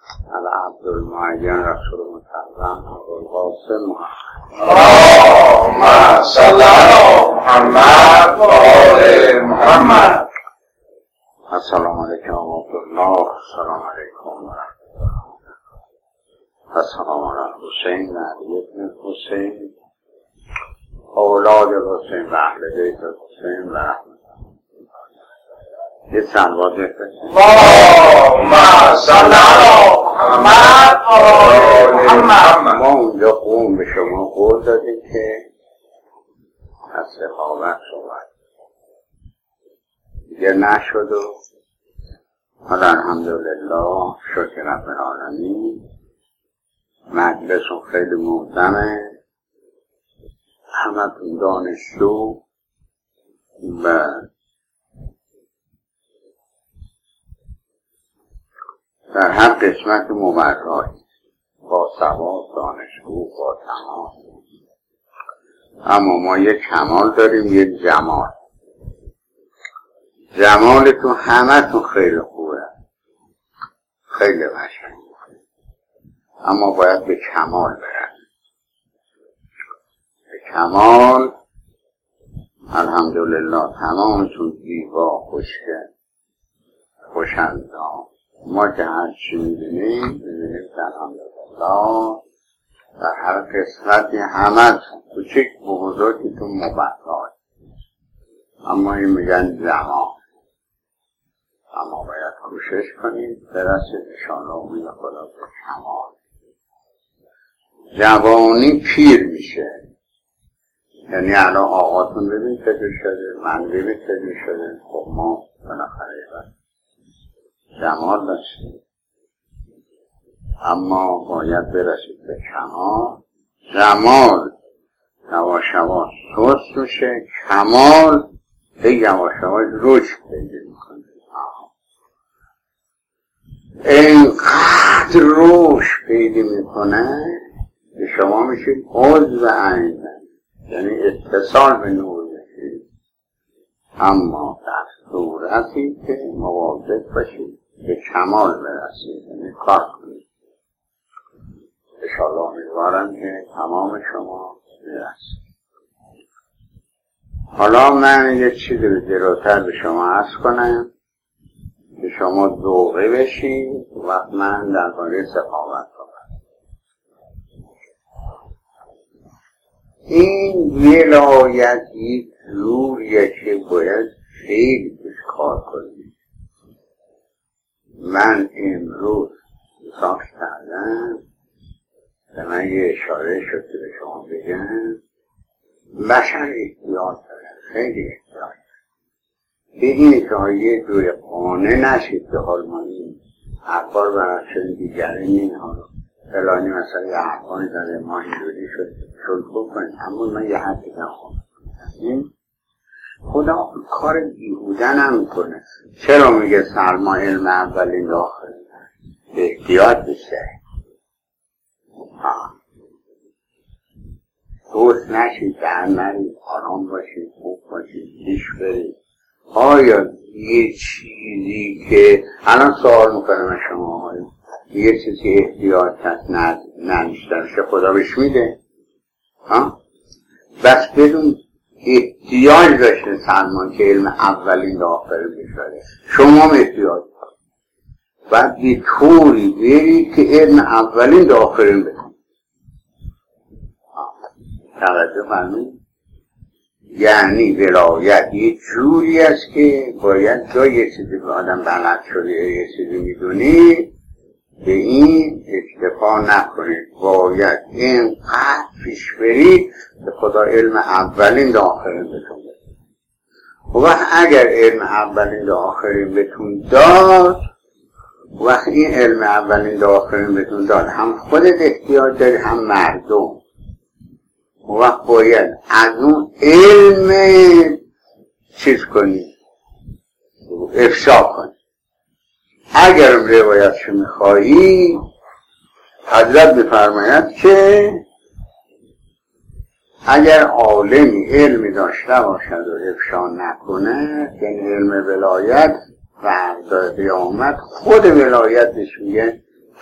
العبد المعین رسول مکرم ابوالقاسم محمد. اللهم صل علی محمد و آل محمد. السلام علیکم و رحمت الله. السلام علیکم و رحمت الله. السلام علی حسین و علی ابن حسین اولاد حسین و اهل بیت حسین و رحمت الله. یه چند واضح بکنیم. اللهم صل علی محمد و آل محمد. ما اونجا قوم به شما قول دادیم که از سخاوت صحبت دیگه نشد و حالا الحمدلله شکر رب العالمین مجلسون خیلی محترمه، همتون دانشجو و در هر قسمت مبرایی با سواد دانشجو با تمام، اما ما یک کمال داریم، یک جمال. جمالتون همتون خیلی خوبه، خیلی قشنگ، اما باید به کمال برسیم. به کمال الحمدلله تمامتون زیبا، خوشگل، خوش‌اندام. ما که هر چی می‌بینیم الحمدلله در هر قسمتی همتون کوچک و بزرگتون مبرای، اما این میگن جمال. اما باید کوشش کنید برسید انشاءالله امید خدا به کمال. جوانی پیر میشه، یعنی الان آقاتون ببین چجور شده، من ببین چجور شده. خب ما بالاخره جمال داشتیم، اما باید برسید به کمال. جمال یواش یواش سست میشه، کمال یواش یواش رشد پیدا میکنه. اینقدر رشد پیدا میکنه که شما میشید عضو عین، یعنی اتصال به نور میشید، اما در صورتی که مواظب باشید به کمال برسید، یعنی کار کنید. انشاءالله امیدوارم که تمام شما برسید. حالا من یک چیزی رو جلوتر به شما عرض کنم که شما ذوقه بشید و من درباره سخاوت کنم. این ولایت یک جوریه که باید خیلی بهش کار کنید. من امروز حساب کردم به من یه اشاره شد که به شما بگم بشر احتیاط داره، خیلی احتیاط داره به این که یه جور قانع نشید که حال ما این اخبار براشون دیگره نیم حالا فلانی مثلا یه حرفانی داره ما اینجوری شد بکنیم، اما من یه حرفی نخواهم. خدا کار بیهوده نمیکنه. چرا میگه سلما علم اولین داخل احتیاط بشه، دوست نشید، در نرید، آرام باشید، خوب باشید، پیش برید. آیا یه چیزی که الان سوال میکنم شما، یه چیزی احتیاط هست نداشته خدا بهش میده؟ بس بدون احتیاج داشته سلمان که علم اولین داخل بشه، شما هم احتیاج بعد یه طوری برید که علم اولین داخل بشه. توجه فرمایید؟ یعنی ولایت یه جوری است که باید جای یه چیزی که آدم بلد شده یه چیزی میدونی به این اکتفا نکنید، باید اینقدر پیش برید که خدا علم اولین داخلین بهتون بده. و اگر علم اولین داخلین بهتون داد، وقت این علم اولین داخلین بهتون داد، هم خودت احتیاج داری هم مردم، وقت باید از اون علم چیز کنی، افشا کنی. اگر روایتشو میخوایی حضرت میفرماید که اگر عالمی علمی داشته باشد و افشا نکنه، یعنی علم ولایت فردا قیامت خود ولایتش میگه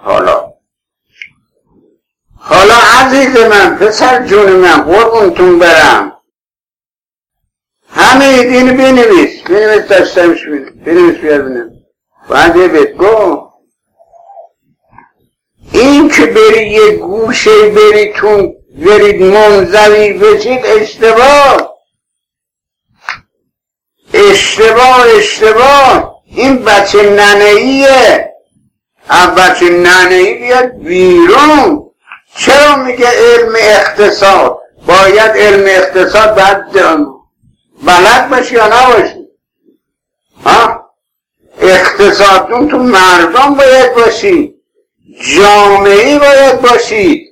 حالا عزیز من، پسر جون من، قربونتون برم، همه اینو بنویس داشتمش بنویس بیار بینم باید یه بگو این که بری یه گوشه برید منزوی بشید اشتباه. این بچه ننهیه، بچه ننهی بیاد بیرون. چرا میگه علم اقتصاد؟ باید علم اقتصاد بلد باشی یا نباشی؟ اقتصادتون تو مردم باید باشی، جامعه باید باشید.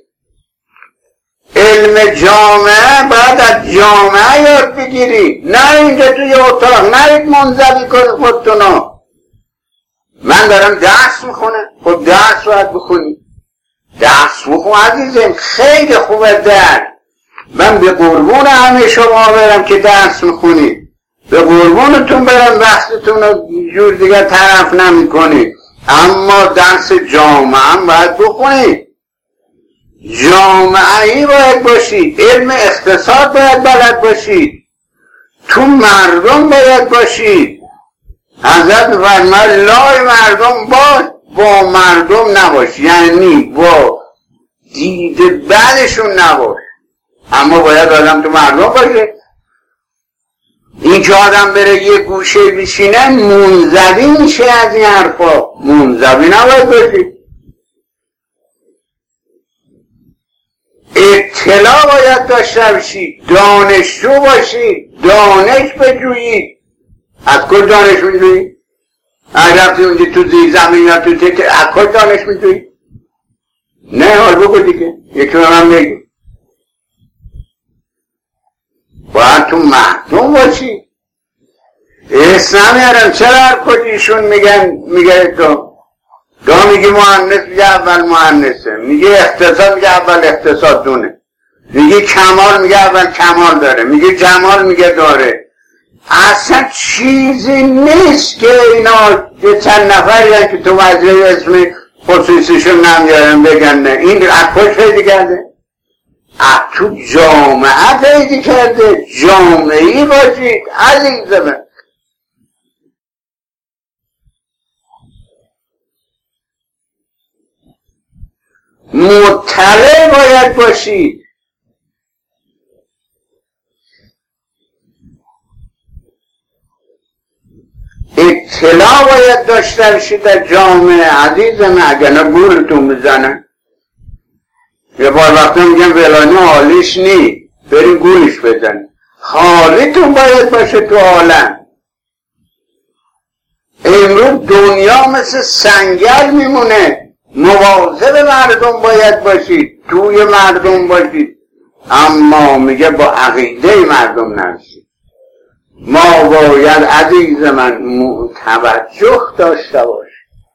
علم جامعه باید از جامعه یاد بگیری، نه اینجا توی اتاق نرید منزوی کنید خودتونو. من دارم درس میخونم، خود درس باید بخونی، درس بخون عزیزم، خیلی خوبه درس. من به قربون همه شما برم که درس میخونید، به قربونتون برم وقتتون رو جور دیگه طرف نمی کنید، اما درس جامعه هم باید بخونید، جامعه‌ای باید باشید، علم اقتصاد باید بلد باشید، تو مردم باید باشید. حضرت فرمود لای مردم باش، با مردم نباش، یعنی با دید بعدشون نباش، اما باید آدم تو مردم باشه. این که آدم بره یه گوشه بشینه منزوی میشه از این حرفا، منزوی نباید باشید. اطلاع باید داشته باشید، دانشجو باشید، دانش بجویید. از کل دانش میجویید؟ رفتی اونجا تو زیر زمین یا تو تکر، از کل دانش میجویید؟ نه حال بگو دیگه، یکی رو من بگی باید تو مردم باشی. اسم نمیارم، چرا هر کجیشون میگه تو میگی مهندس، میگه اول مهندسه، میگه اقتصاد، میگه اول اقتصاد دونه، میگه کمال، میگه اول کمال داره، میگه جمال، میگه داره. اصلا چیزی نیست که اینا یه چند نفری هست که تو وضعی اسم خصوصیشون نمیارن بگن نه، این از کجا پیدا کرده؟ از تو جامعه پیدا کرده. جامعه‌ای باشید عزیز من. مطلع باید باشید. اطلاع باید داشته باشید در جامعه عزیز من، اگر نه گولتون بزنن. یه بار وقتا میگم فلانی حالیش نی، بریم گولش بزنیم. حالیتون باید باشه تو عالم. امروز دنیا مثل سنگل میمونه، مواظب مردم باید باشید، توی مردم باشید، اما میگه با عقیده مردم نباشید. ما باید عزیز من توجه داشته باشیم.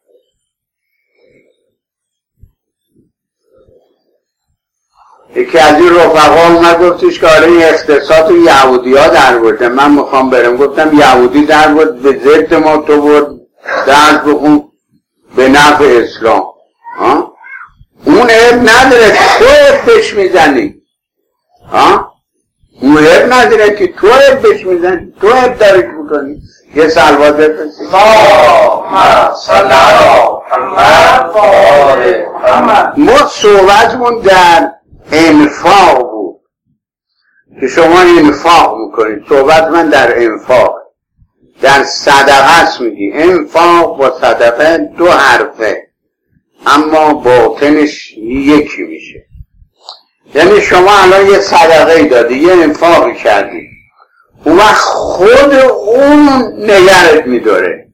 یکی از این رفقا نگفتش که آره این اقتصاد و یهودی ها در برده، من میخوام برم، گفتم یهودی در برد به ضد ما، تو برد درس بخون به نفع اسلام. اون عیب نداره تو عیب بهش میزنی، اون عیب نداره که تو عیب بهش میزنی، تو عیب دارش میکنی. یه سلوات بفرستید. ما صحبتمون در انفاق بود که شما انفاق میکنید، صحبت من در انفاق، در صدقه است. میگی انفاق با صدقه دو حرفه اما باطنش یکی میشه. یعنی شما الان یه صدقه دادی، یه انفاقی کردی، اون وقت خود اون نگرت میداره.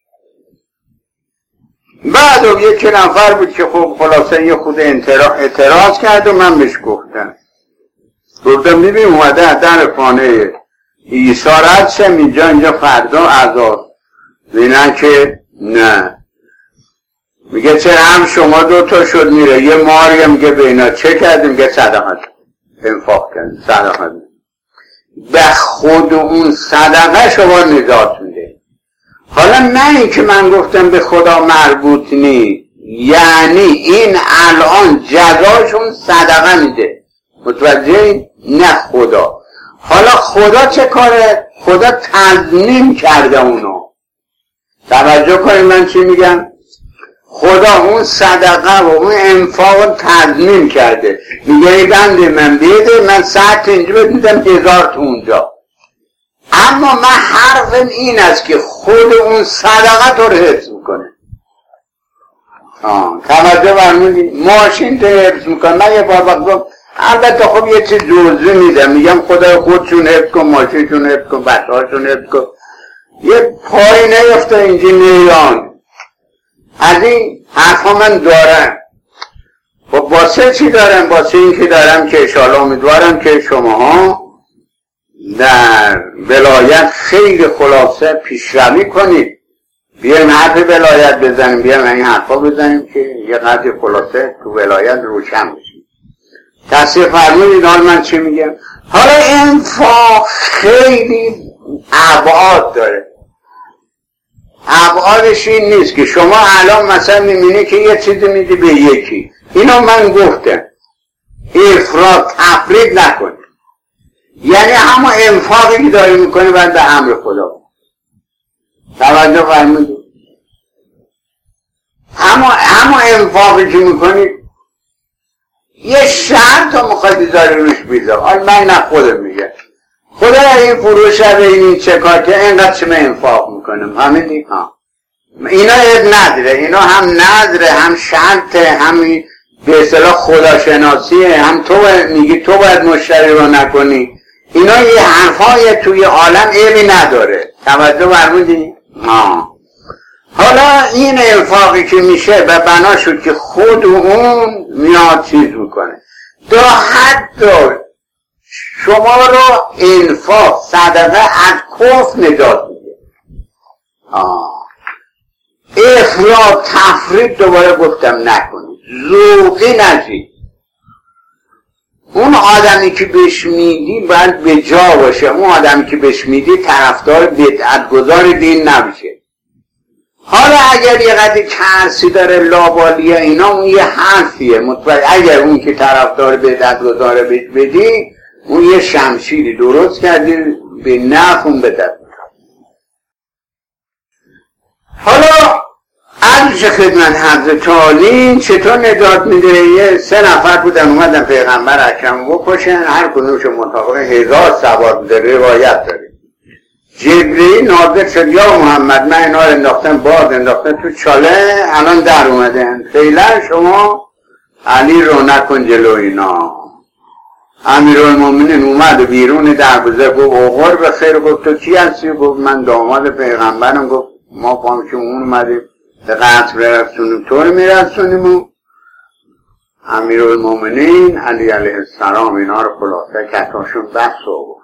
بعد یکی نفر بود که خب خلاصه یه خود اعتراض کرد و من بهش گفتم میبین اومده در خانه عیسی رد شم اینجا فردا عذاب بینن که نه. میگه چرا هم شما دوتا شد میره، یه ماری میگه بینا چه کردیم، میگه صدقه انفاق کردیم، صدقه به خود اون صدقه شما نجات میده. حالا نه این که من گفتم به خدا مربوط نی، یعنی این الان جزاشون صدقه میده، متوجه؟ نه خدا. حالا خدا چه کاره؟ خدا تضمین کرده اونو. توجه کنید من چی میگم؟ خدا اون صدقه و اون انفاق رو تضمین کرده، میگه ای بنده من بده، من 100 اینجا بهت میدم 1000 تو اونجا. اما من حرفم این است که خود اون صدقه تو رو حفظ میکنه. توجه فرمودید؟ ماشین تو حفظ میکنه. من یه بار وقت البته خب یه چیز جزئی میدم، میگم خدا خودشون حفظ کن، ماشینشون حفظ کن، بچه‌هاشون حفظ کن، یه پای نیفته اینجا نیران. از این حرفا من دارم. خب واسه چی دارم؟ واسه این که دارم که انشاءالله امیدوارم که شماها در ولایت خیلی خلاصه پیشروی کنید. بیایم حرف ولایت بزنیم، بیایم این حرفا بزنیم که یه قدر خلاصه تو ولایت روشن بشیم. تصدیق فرمودید حال من چی میگم؟ حالا انفاق خیلی ابعاد داره. ابعادش این نیست که شما الان مثلا میبینی که یه چیزی میدی به یکی، اینو من گفتم افراط تفرید نکنی، یعنی همون انفاقی که داری میکنی باید به امر خدا. توجه فرمودید؟ همون انفاقی که میکنی یه شرط رو میخواد بذاری روش بیزار. حال من نه خودم میگم خدا این فروش رو این چکار که اینقدر چه من انفاق میکنم همین اینا نداره، اینا هم نداره، هم شرطه، هم به اصطلاح خداشناسیه، هم تو میگی تو باید مشتری رو نکنی. اینا یه حرفای توی عالم عیبی نداره. توجه فرمودی؟ حالا این انفاقی که میشه و بنا شد که خود اون میاد چیز میکنه تا حتی شما رو انفاق صدقه از کفر نجات میده. افراط تفرید دوباره گفتم نکنید، ذوقی نشید. اون آدمی که بهش میدی باید به جا باشه. اون آدمی که بهش میدی طرفدار بدعتگذار دین نمیشه. حالا اگر یه قدر کرسی داره لابالیه اینا اون یه حرفیه، اگر اون که طرفدار بدعتگذار بهش بدی اون یه شمشیری درست کردی به نفع اون بدعت. حالا عرض خدمت حضرت عالی چطور نجات میده؟ یه 3 نفر بودن اومدن پیغمبر اکرم بکشن، هر کدومش مطابق 1000 سوار بوده، روایت داره. جبرئیل نازل شد یا محمد من اینا رو انداختن باز، انداختن تو چاله، الان در اومدن، فعلا شما علی رو نکن جلو اینا. امیرالمومنین اومد و بیرون دروازه گفت اوقار به خیر. گفت تو کی هستی؟ گفت من داماد پیغمبرم. گفت ما فهمیم اون اومدیم به قتل رسونیم، طور میرسونیم. امیرالمومنین علی علیه السلام اینا رو خلاصه کتاشون بس و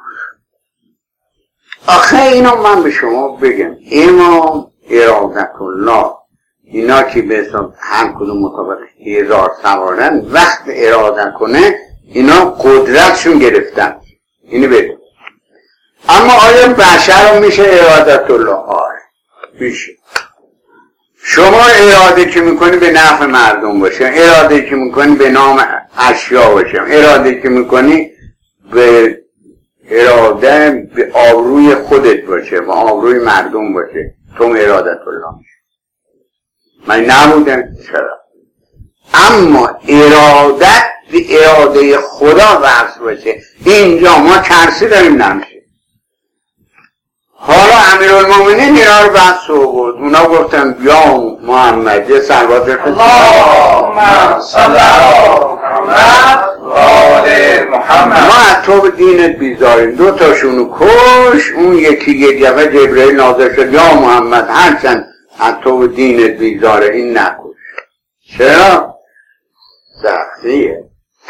آخه اینو من به شما بگم امام ارادت الله اینا که به حساب هم کدوم مطابق 1000 سوارن وقت اراده کنه اینا قدرتشون گرفتن. اینو بگم. اما آیا بشر رو میشه ارادت الله؟ آره میشه. شما اراده که میکنی به نفع مردم باشه، اراده که میکنی به نام اشیا باشه، اراده که میکنی به اراده به آبروی خودت باشه و آبروی مردم باشه، تو ارادت الله میشه. من نبودم چرا؟ اما ارادت به اراده خدا وصل باشه. اینجا ما کرسی داریم نمیشه. حالا امیرالمومنین اینا رو بحث رو بود. اونا گفتن یا محمد یه سلوات بفرست اللهم صل علی محمد و آل محمد. ما از تو به دینت بیزاریم. 2 تاشونو کش. اون یکی یه دفعه جبرئیل نازل شد یا محمد هرچند از تو به دینت بیزاره این نکش. چرا؟ سختیه.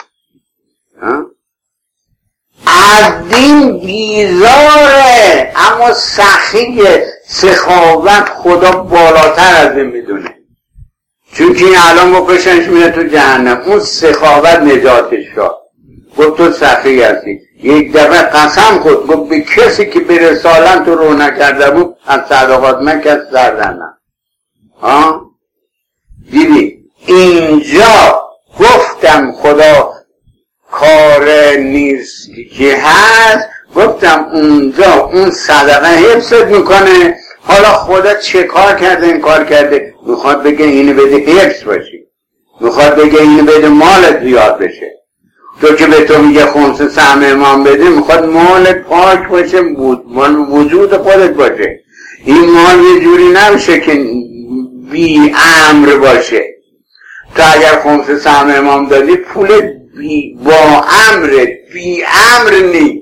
از دین بیزاره اما سخیه. سخاوت خدا بالاتر از این میدونه. چون که این الان بکشنش میره تو جهنم. اون سخاوت نجاتش شد. گفت تو سخی هستی. یک دفعه قسم خود گفت به کسی که به رسالت تو رو نکرده بود از صدقات من کس دردن. دیدی اینجا گفتم خدا کار نیست که هست، گفتم اونجا اون صدقه حفظت میکنه. حالا خدا چه کار کرده؟ این کار کرده میخواد بگه اینو بده حفظ باشی، میخواد بگه اینو بده مالت زیاد بشه. تو که به تو میگه خمس سهم امام بده، میخواد مالت پاک باشه، وجود خودت باشه. این مال یه جوری نمیشه که بی امر باشه. تو اگر خمس سهم امام دادی پول با امرت، بی امر نی.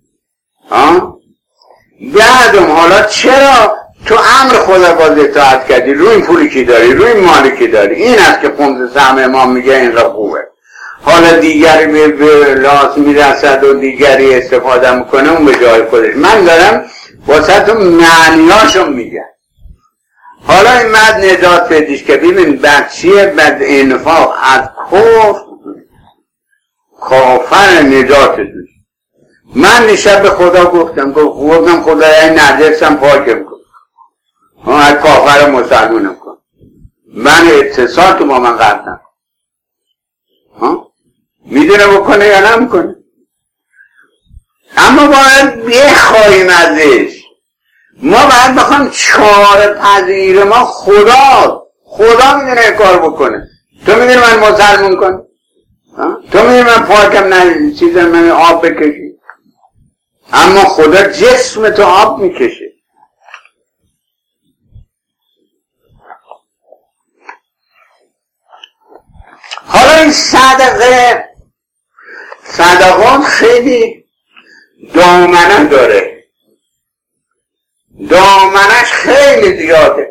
بعدم حالا چرا تو امر خدا باز اطاعت کردی؟ روی این پولی که داری، روی این مالی که داری، این است که خمس سهم امام میگه این را خوبه. حالا دیگری به لاس میرسد و دیگری استفاده میکنه اون به جای خودش. من دارم واسه تو معنیاشو میگم. حالا این مد نجات بدیش که ببین بچیه بد انفاق از کافر نجات دوش. من نشب به خدا گفتم خدا این نجسم پاکم کن، از کافر مسلمونم کن، من اتصال تو با من قطع نکن. میدونه بکنه یا نمیکنه؟ اما باید بخواهیم ازش. ما باید بخوایم چاره پذیر ما خدا میدونه کار بکنه. تو میدونه من مسلمون کنم؟ تو میدونه من پاکم نه چیزم من آب بکشی؟ اما خدا جسم تو آب میکشه. حالا این صدقات خیلی دامنه داره، دامنش خیلی زیاده.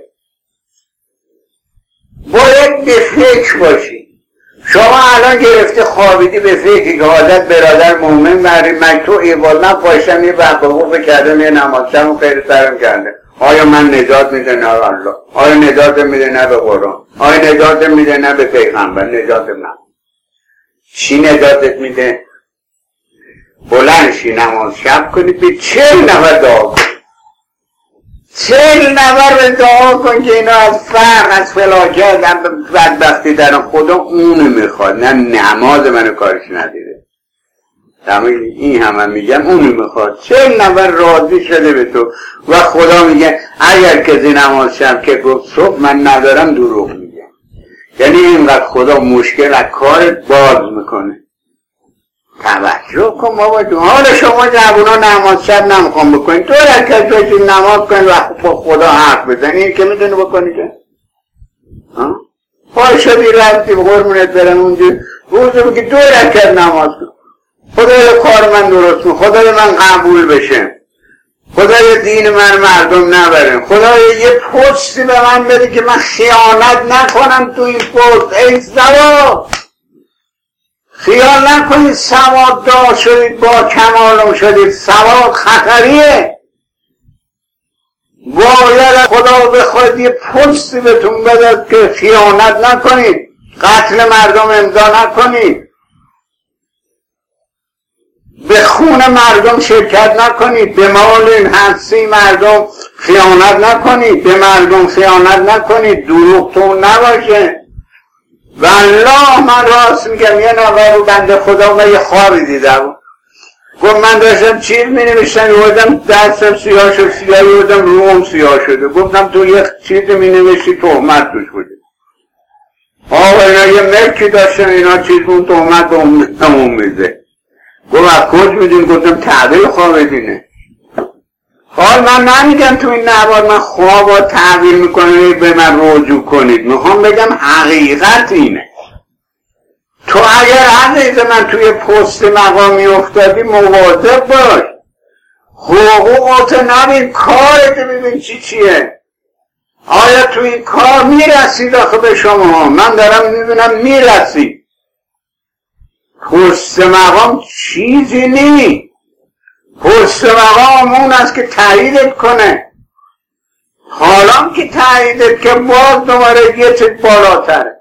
باید به فکر باشی. شما الان گرفته خوابیدی به فکر که حالت برادر مومن برای من تو ایوال نپاشتم یه بقبقو کردم یه نمازشم و خیلی سرم کرده. آیا من نجات میده نه الله؟ آیا نجات میده نه به قرآن؟ آیا نجات میده نه به پیغمبر؟ نجات نه. چی نجاتت میده؟ بلند شی نماز شب کنی به 40 نفر دعا کن. 40 نفر به دعا کن که اینا از فقر از فلاکت بدبختی در خدا اونو میخواد، نه نماز منو کارش ندیده. این همه میگم اونو میخواد. 40 نفر راضی شده به تو و خدا میگه اگر کسی نماز شب که گفت صبح من ندارم دروغ میگه. یعنی اینقدر خدا مشکل از کارت باز میکنه. توجه کن بابا جون. حالا شما جوونا نماز شب نمیخوام بکنین، تو رکعت بشین نماز کن و خدا حرف بزن. این که میدونی بکنی که پای شدی رفتی به قرمونت برن اونجا روزه بگی 2 رکعت نماز کن. خدای کار من درست کن، خدای من قبول بشه، خدای دین من مردم نبرن، خدای یه پستی به من بده که من خیانت نکنم تو این پست. ای زوا خیال نکنید سواد دار شدید با کمالم شدید، سواد خطریه. باید خدا بخواید یه پستی بهتون بده که خیانت نکنید، قتل مردم امضا نکنید، به خون مردم شرکت نکنید، به مال حسی مردم خیانت نکنید، به مردم خیانت نکنید، دروغتون نباشه. والله من راست میگم. یه نفر رو بنده خدا من یه خوابی دیدم، گفت من داشتم چیز مینوشتم یادم دستم سیاه شد، سیاه یادم روم سیاه شده. گفتم تو یه چیز مینوشتی تهمت توش بوده. اینا یه ملکی داشتن اینا چیز اون تهمت به اون میده. گفت از کج میدین؟ گفتم تعبیل خواب دینه. حال من نمیگم تو این نوار من خوابا تعبیل میکنم به من رجوع کنید، میخوام بگم حقیقت اینه. تو اگر عزیز من توی پست مقامی افتادی مواظب باش، حقوقات نبین، کارت ببین چیه. آیا تو این کار میرسید آخه به شما؟ من دارم میبینم میرسید. پست مقام چیزی نی. پست مقام اون است که تاییدت کنه. حالا که تاییدت که باز دوباره یه چیز بالاتره.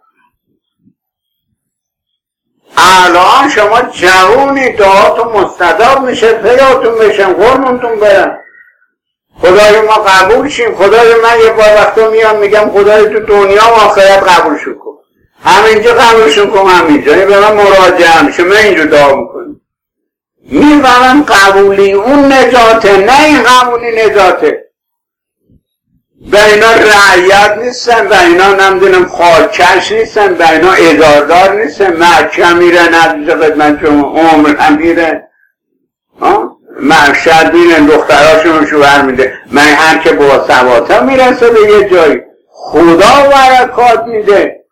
الان شما جوونی دعاتون مستجاب میشه، پیاتون بشن، قرمونتون برن، خدای ما قبول شیم. خدای من یه بار وقتا میام میگم خدای تو دنیا و آخرت قبول شو کن. همینجا قبولشون کنم، همینجا به من مراجعه هم شما اینجا دعا میکنی میفهمم قبولی اون نجاته، نه این قبولی نجاته. به اینا رعیت نیستن، به اینا نمیدونم خالکش نیستن، به اینا اداردار نیستن، محکم میرن عزیز خدمت شما، عمر هم میرن، مرشد میرن، دختراشون شوهر میده. من هر که با سواتا میرسه به یه جایی خدا برکات میده.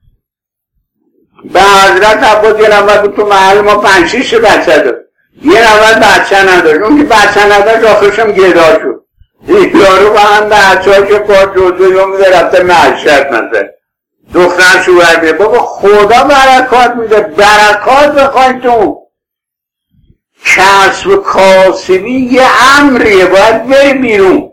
به حضرت عباس یه نفر تو محل ما 5-6 بچه داشت، یه نفر بچه نداشت، اون که بچه نداشت آخرشم گدا شد. یارو با هم بچه ها که پا جزوی هم میده رفته معشد مثلا دختر شوهر میده. بابا خدا برکات میده، برکات بخواید تو. کسب و کاسبی یه امریه، باید بری بیرون.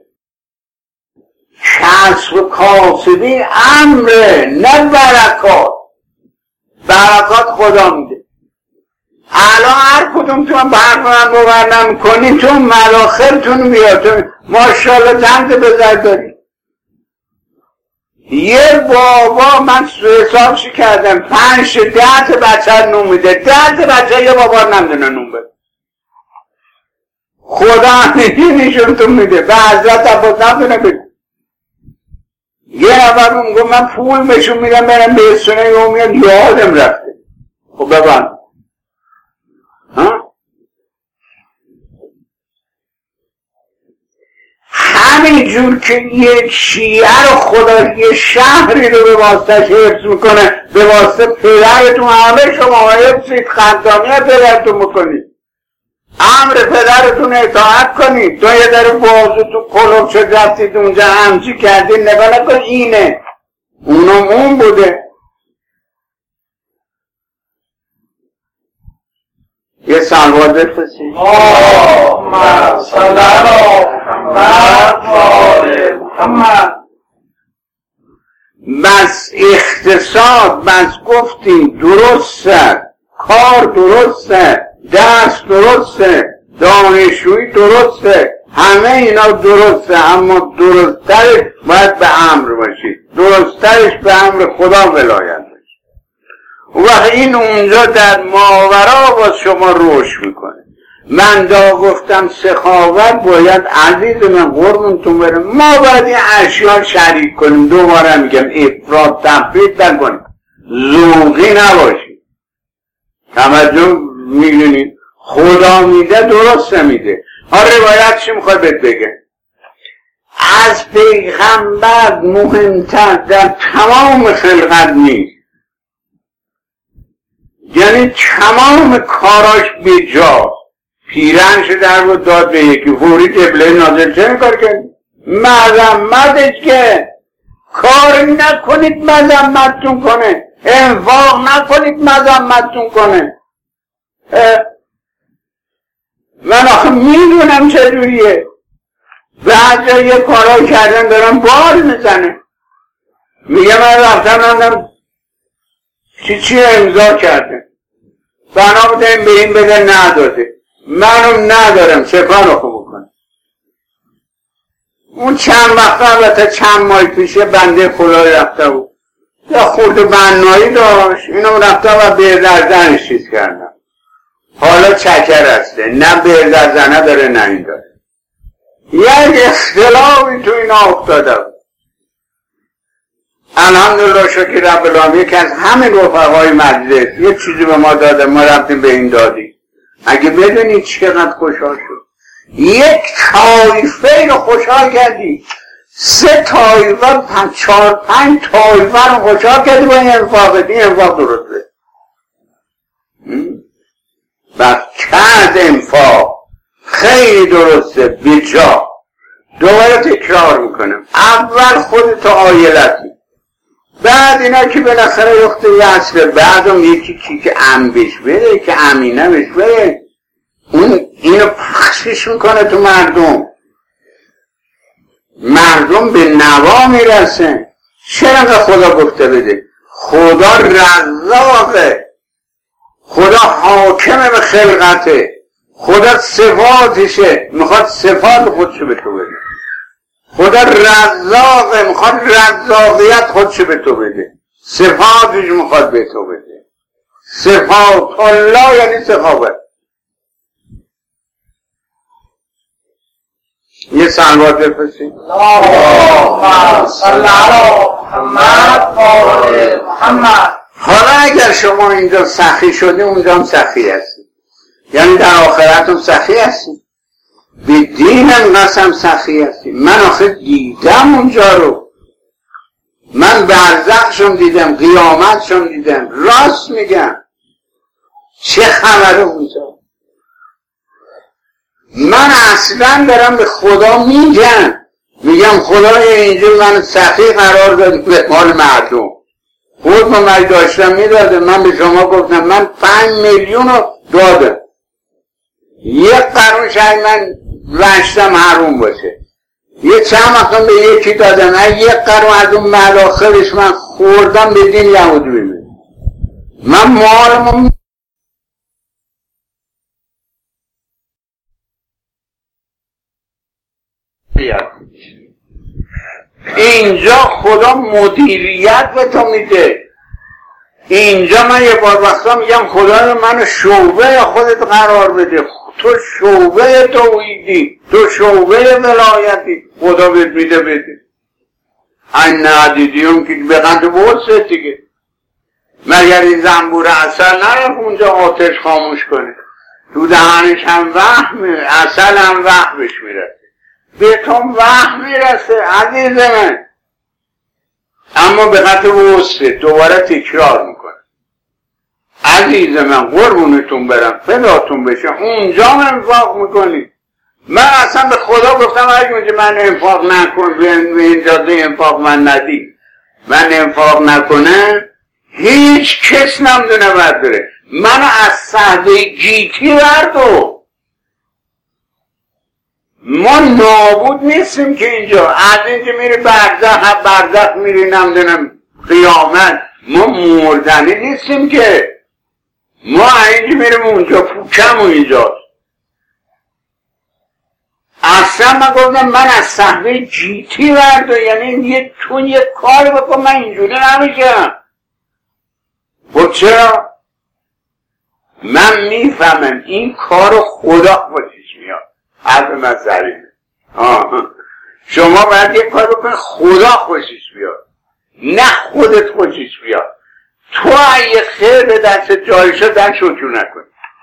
کسب و کاسبی امره، نه برکات. برکات خدا میده. الان هر کدوم تو برنامه باور کنی تو ملاخرتون میاد. ماشاءالله تنز بزر داری. یه بابا من حسابش کردم 5-10 بچه نون میده، 10 بچه یه بابا نمیدونه نون بده. خدا نشون تو میده. به حضرت عباس نمیدونه بده. یه نفر اون گفت من پول بهشون میدم برم به سونه اون میاد یادم رفته. خب ببند همین جور که یک شیعه رو خدا یه شهری رو به واسطه حفظ میکنه، به واسطه پدرتون همه شما حفظید، خندامی پدرتون میکنید، امر پدرتون اطاعت کنید. تو یه در بازو تو کلوب شد رفتید اونجا همچی کردید، نگاه نکن اینه اونم اون بوده. یه سلوات بفرستید. اللهم صل علی محمد و آل محمد. بس اقتصاد بس گفتیم درسته، کار درسته، دست درسته، دانشجویی درسته، همه اینا درسته، اما درسترش باید به امر باشید، درسترش به امر خدا ولایت باشید. و این اونجا در ماورا با شما رشد میکنه. من دا گفتم سخاوت باید عزیز من قربونتون برم، ما باید این اشیاء شریک کنیم. دوباره میگم افراط تفرید نکنیم، ذوقی نباشید. توجه میدونید خدا میده درست میده. روایت چی میخواد بهت بگه؟ از پیغمبر مهمتر در تمام خلقت نیست، یعنی تمام کاراش به جا. پیرنش در رو داد به یکی، فوری قبله نازل چه کار کرد؟ مذمتش که کار نکنید مذمتتون کنه، انفاق نکنید مذمتتون کنه. من آخه میدونم چجوریه. بعد جا یه کارای کردن دارم بار میزنه، میگه من رفتم چی امضا کرده، بنا بودیم به این بده نداده، منم ندارم چه کار رو بکنم. اون چند وقت البته چند ماه پیشه بنده خدای رفته بود، یا خورده بنایی داشت، اینو رفته و بیردرزنش چیز کردم. حالا چکر هسته، نه بیردرزنه داره نه این داره. یک اختلافی تو اینا افتاده بود. الحمدلله شکر رب العالمین که از همین رفقای مجلس یه چیزی به ما داده، ما رفتیم به این دادی. اگه بدونید چقدر خوشحال شد. یک طایفه رو خوشحال کردی، 3 طایفه 4-5 طایفه رو خوشحال کردی با این انفاق. این انفاق درسته بس کرد، انفاق خیلی درسته بجا. دوباره تکرار میکنم، اول خودت عایلتی، بعد اینا که بالاخره یخته یه اصله، بعدم یکی که بهش بره، که امینه بهش بره، اون اینو پخشش میکنه تو مردم به نوا میرسه. چرا خدا گفته بده؟ خدا رزاقه، خدا حاکمه به خلقته، خدا صفاتشه، میخواد صفات خودشو به تو بده. خدا رزاقه، میخواد رزاقیت خودشو به تو بده. صفاتش میخواد به تو بده. صفات الله یعنی سخاوت. یه صلوات بفرستید. اللهم صل علی محمد و آل محمد. حالا اگر شما اینجا سخی شدی اونجا هم سخی هستی، یعنی در آخرت هم سخی هستی، به دین هم قسم سخی هستی. من آخر دیدم اونجا رو، من برزخشم دیدم، قیامتشم دیدم. راست میگم. چه خبره اونجا؟ من اصلا دارم به خدا میگم خدای اینجا من سخی قرار دادی به مال مردم. خود من داشتم میداده. من به شما گفتم من 5 میلیون رو دادم، 1 قرون شاید من رشتم حروم باشه. یه چند وقتا به یکی دادم، من 1 قرون از اون مداخلش من خوردم به دین یهودی بمید. من مالمو اینجا خدا مدیریت به تو میده. اینجا من یه بار وقتا میگم خدا منو شعبه خودت قرار بده. تو شعبه توحیدی، تو شعبه ولایتی، خدا بهت میده بده. این ندیدیم که به قند بوسه دیگه. مگر این زنبور عسل نرفت اونجا آتش خاموش کنه؟ تو دهنش هم وهم، عسل هم وهمش میرسه، به تو وهم میرسه عزیز من. اما به قطع وسته دوباره تکرار میکنه. عزیز من قربونتون برم، فداتون بشه، اونجا هم انفاق میکنی. من اصلا به خدا گفتم اگه من انفاق نکن، به اجازه انفاق من ندی، من انفاق نکنه هیچ کس نمیدونه برداره. من از صحبه گیتی بردو. ما نابود نیستیم که اینجا، از اینجا میری برزخ میری نمیدونم قیامت. ما مردنی نیستیم که، ما اینجا میریم اونجا، پوکم اینجاست. اصلا من گفتم من از صحبه جیتی بردو، یعنی تو یه کار بکن، من اینجوری نمیشم. خب چرا؟ من میفهمم این کار خدا خوشش میاد. حرف من سریعه. شما باید یک کار بکن خدا خوشش بیاد، نه خودت خوشش بیاد. تو اگه خیر به دست جای شد در شکر نکن.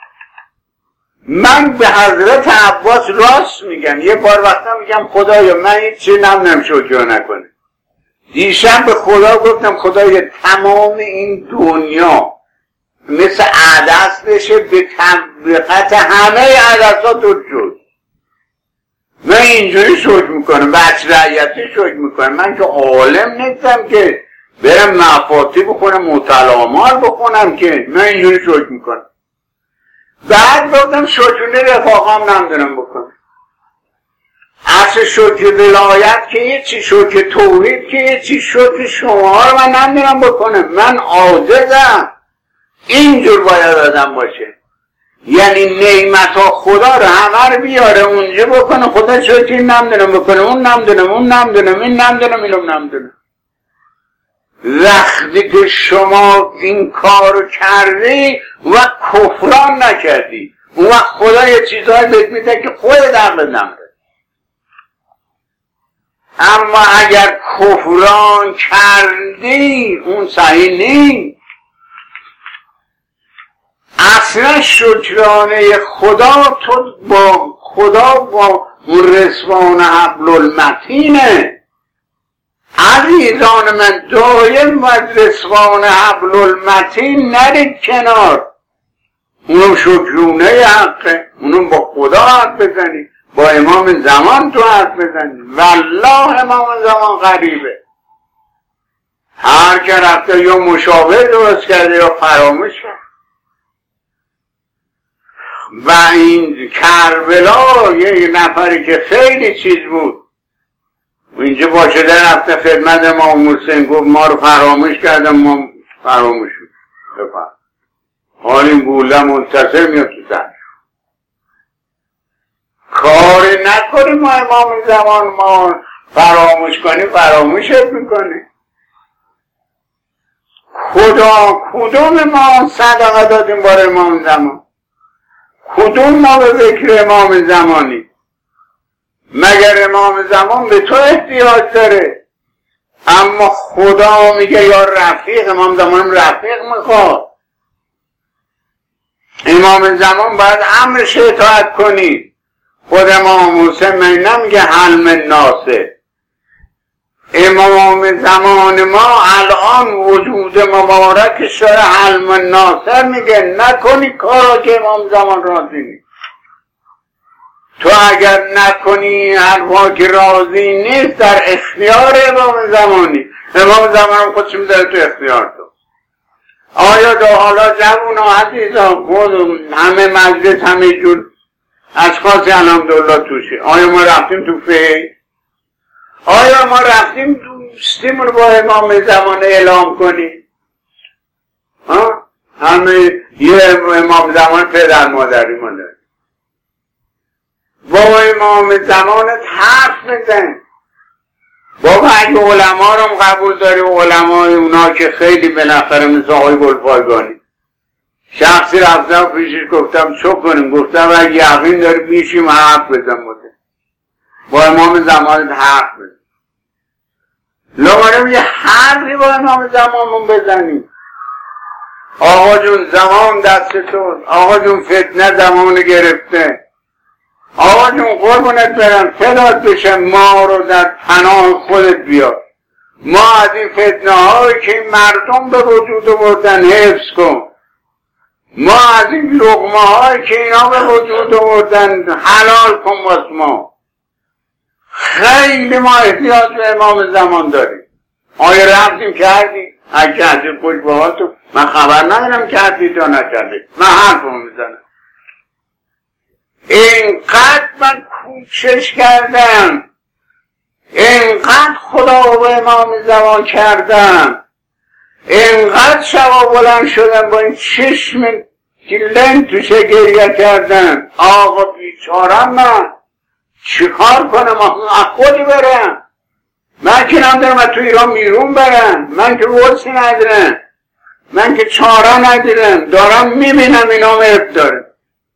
من به حضرت عباس راست میگم. یه بار وقتا میگم خدایا من هیچی نمونم شکر نکنه. دیشب به خدا گفتم خدایا تمام این دنیا مثل عدس بشه، به طبقت همه عدس ها دود شد. من اینجوری شکر میکنم، بچه رعیتی شکر میکنم. من که عالم نیستم که برم مفاتی بخونم، مطالعامال بخونم، که من اینجوری شکر میکنم. بعد گفتم شکرونه رفاقام نمیدونم بکنم. اصل شکر ولایت که یه چی، شکر توحید که یه چی، شکر شما رو من نمیدونم بکنم. من عاجزم. اینجور باید آدم باشه، یعنی نعمت ها خدا رو همه رو بیاره اونجا بکنه. خدا شکر این نمیدونم بکنه، اون نمیدونم، اون نمیدونم، این نمیدونم، اینم نمیدونم. وقتی که شما این کارو کردی و کفران نکردی، اون وقت خدا یه چیزایی بهت میده که خودت عقل نمیده. اما اگر کفران کردی اون صحیح نیست. اصلا شکرانه خدا تو با خدا با رضوان حبل المتینه. عزیزان من دایم از رضوان حبل المتین نرید کنار. اونم شکرونه حقه، اونم با خدا حرف بزنی، با امام زمان تو حرف بزنی. والله امام زمان غریبه. هر که رفته یا مشابه درست کرده یا فراموش کرد. و این کربلا یه نفری که خیلی چیز بود اینجا باشه در رفته خدمت امام حسین، گفت ما رو فراموش کردم، ما فراموش شد. بفرم حال این گوله منتصر میاد تو سر. کاری نکنیم ما امام زمان ما فراموش کنیم، فراموشت میکنیم. کدوم ما صدقه دادیم برای امام زمان؟ کدوم ما به ذکر امام زمانی؟ مگر امام زمان به تو احتیاج داره؟ اما خدا میگه یا رفیق، امام زمان رفیق میخواد. امام زمان باید امرش اطاعت کنی. خود امام حسین من نمیگه حلم ناسه. امام زمان ما الان وجود مبارکش داره حلم ناصر میگه نکنی کارا که امام زمان راضی نیست. تو اگر نکنی حرفا که راضی نیست در اختیار امام زمانی. امام زمان خودش میذاره تو اختیار تو. آیا دو حالا جوون و عزیزان همه مجلس همه جور اشخاصی الحمدلله توشه، آیا ما رفتیم تو فیل؟ آیا ما رفتیم دوستیمون با امام زمان اعلام کنیم؟ همه یه امام زمان پدر مادری ما داریم، با امام زمانت حرف بزن. بابا اگه علما رو قبول داری، علمای اونا که خیلی بالاخره مثل آقای گلپایگانی، شخصی رفتم پیشش گفتم چو کنیم؟ گفتم اگه یقین داری بیشیم حرف بزن با امام زمانت حرف بزن. لامانه یه حرفی با امام زمانمون بزنیم. آقا جون زمان دست تو، آقا جون فتنه زمان گرفته، آقا جون قربونت برم فدات بشه، ما رو در پناه خودت بیار، ما از این فتنه هایی که مردم به وجود آوردن حفظ کن، ما از این لقمه هایی که اینا به وجود آوردن حلال کن واسه ما. خیلی ما احتیاج به امام زمان داریم. آیا رفتیم کردیم؟ اگه کردیم خوش با تو، من خبر ندارم کردید یا نکردید، من حرفم میزنم. اینقدر من کوشش کردم، اینقدر خدا به امام زمان کردم، اینقدر شبا بلند شدم با این چشم که لنگ توشه گریه کردم. آقا بیچارم من چیکار کنم؟ خودی برم؟ من که ندارم تو ایران میرون برم، من که وصی ندارم، من که چاره ندارم، دارم میبینم اینا مرد داره،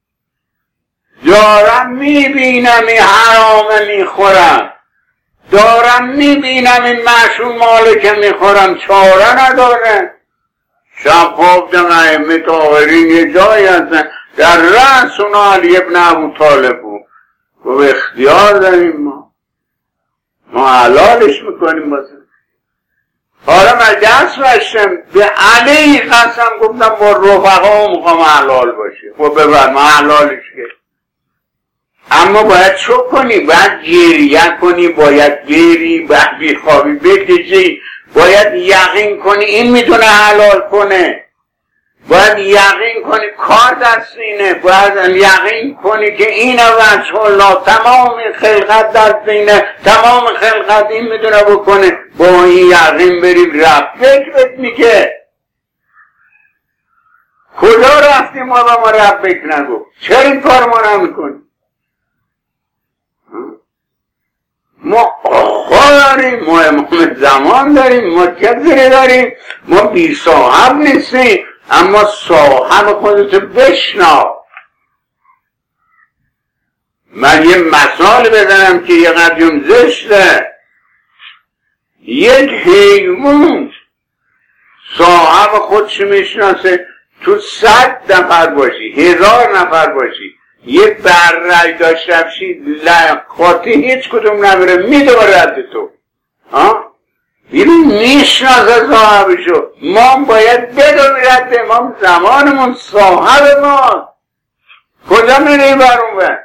دارم میبینم این حرامه میخورم، دارم میبینم این معشوم مالکه میخورم، چاره ندارم. شب خواب دم ائمه طاهرین یه جایی هستن در رأس اونا علی ابن ابو طالب بود، گفت اختیار داریم ما حلالش میکنیم بازم. حالا من دست بشتم به علی قسم گفتم با رفقا میخوام حلال باشه، خب ببر ما حلالش کرد. اما باید چو کنی؟ باید گریه کنی، باید بری، باید بیخوابی بکشی، باید یقین کنی این میتونه حلال کنه، باید یقین کنی کار در سینه، باید یقین کنی که این وجه الله تمام خلقت در سینه، تمام خلقت این میتونه بکنه، با این یقین بریم ربک میگه. کجا رفتیم ما با ما ربک نگو؟ چرا این کار ما نمیکنیم؟ ما آقا داریم، ما امام زمان داریم، ما کسی داریم، ما بی صاحب نیستیم، اما صاحب خودتو بشناس. من یه مثال بزنم که یه قدیم زشته. یک حیوان صاحب خودش میشناسه، تو 100 نفر باشی، 1000 نفر باشی، یه بررای داشته باشی خاطی هیچ کدوم نمیره میده رد تو. بیرون میشناسه صاحبشو. ما باید بدون رد امام زمانمون صاحب ما کجا میره برون بر.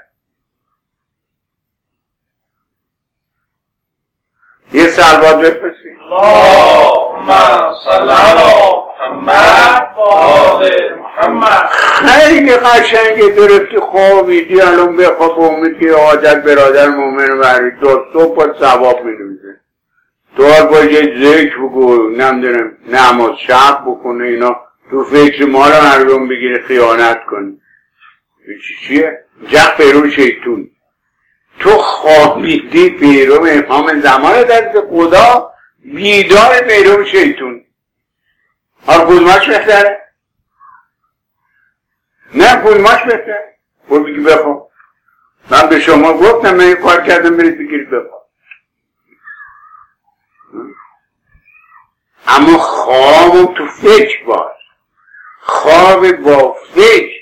یه سلوات بپرسی. اللهم صل علی محمد و آل محمد. خیلی قشنگه، درستی خوابیدی الان بخواب امید که حاجت برادر مومن برید دو صبح با ثواب می‌نویسه. تو باید یه ذکر بگو، نمیدونم نماز شب بکنه، اینا تو فکر ما رو مردم بگیره خیانت کنی. چیه؟ جق پیرو شیطون. تو خوابیدی پیرو امام زمان دست خدا، بیدار پیرو شیطون. حالا کدومش بهتره؟ نه کدومش بهتره؟ برو بگی بخواب. من به شما گفتم من یه کار کردم برید بگیرید بخواب. اما خواب تو فکر باش، خواب با فکر.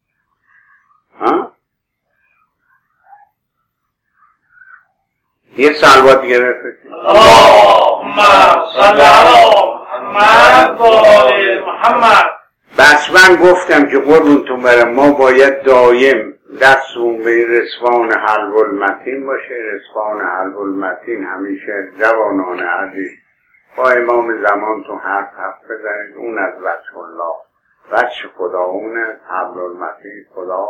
یه سلوات دیگه بفرستید. اللهم صل علی محمد و آل محمد. بس من گفتم که قربونتون برم ما باید دایم دستمون به رسوان حلو المتین باشه. رسوان حلو المتین همیشه جوانان عزیز با امام زمان تو حرف بزنید. اون از وجه الله، وجه خدا اون از حلو المتین خدا.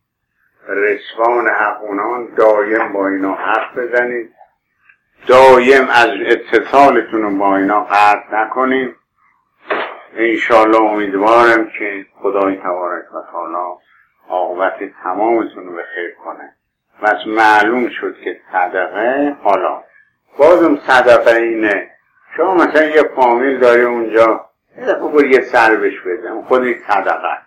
رسوان حقونان دایم با اینا حرف بزنید، دایم از اتصالتون رو با اینا قطع نکنیم. انشالله امیدوارم که خدای تبارک و تعالی عاقبت تمامتون رو به خیر کنه. بس معلوم شد که صدقه، حالا بازم صدقه اینه شما مثلا یه فامیل داری اونجا یه دفعه برو یه سر بهش بزن، خودی صدقه.